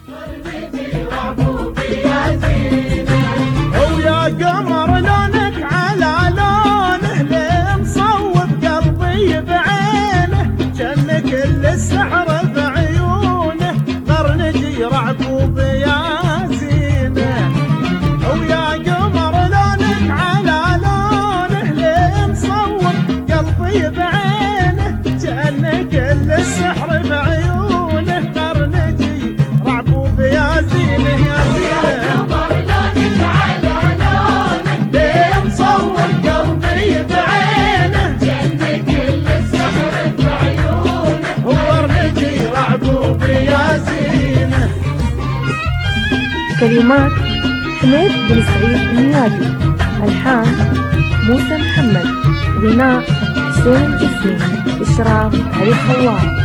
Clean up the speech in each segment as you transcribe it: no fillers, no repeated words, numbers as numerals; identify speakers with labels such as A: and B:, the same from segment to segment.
A: ويا قمر لونك على لونه ليه مصوب قلبي بعينه جن كل السحر بعيونه غرنجي رعبوب يا زينه. ويا قمر لونك على لونه ليه مصوب قلبي بعينه جن كل السحر بعيونه غرنجي رعبوب يا زينه يا زينه.
B: كلمات حميد بن سعيد النيادي، ألحان موسى محمد، غناء حسين الجسمي، إشراف علي الخوار.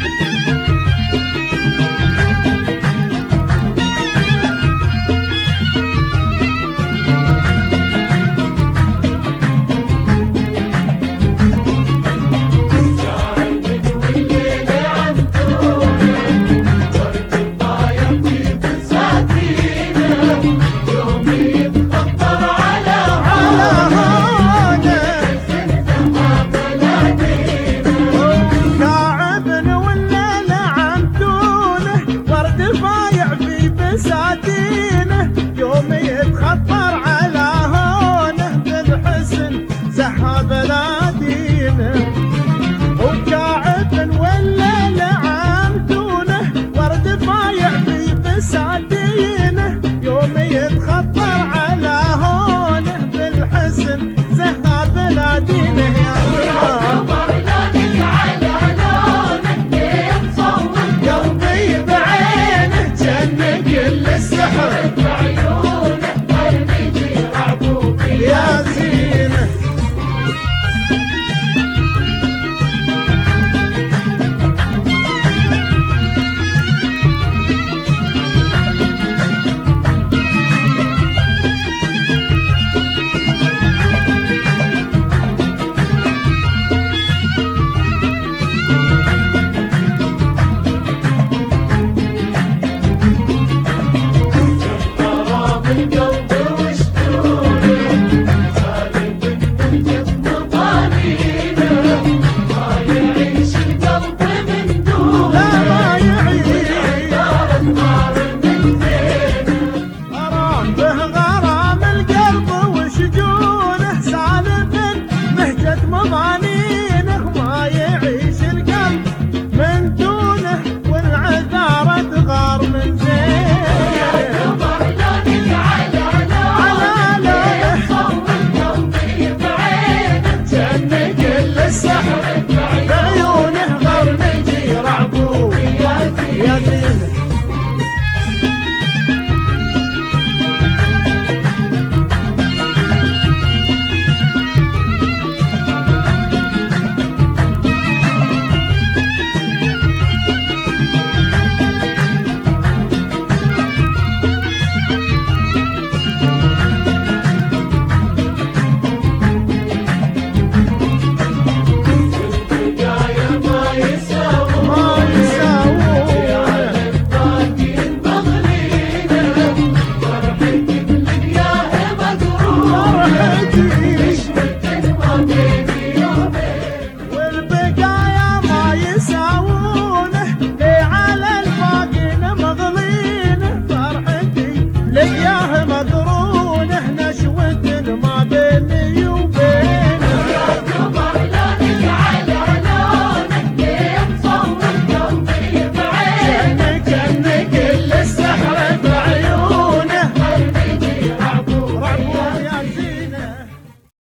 A: ساتينه يوم يتخطر على هونه بالحسن زحى بلادينه. وكاعب والليل عامتونه ورد فايع في بساتينه يوم يتخطر على هونه بالحسن زحى بلادينه يا مضانينه ما يعيش القلب من دونه والعذارة تغار من زين. على لونه صوب قلبي بعينه جن كل السحر بعيونه غرنجي رعبوب يا زينه. والبقايا ما يساوونه لي على الباقين مغلينه فرحتي ليا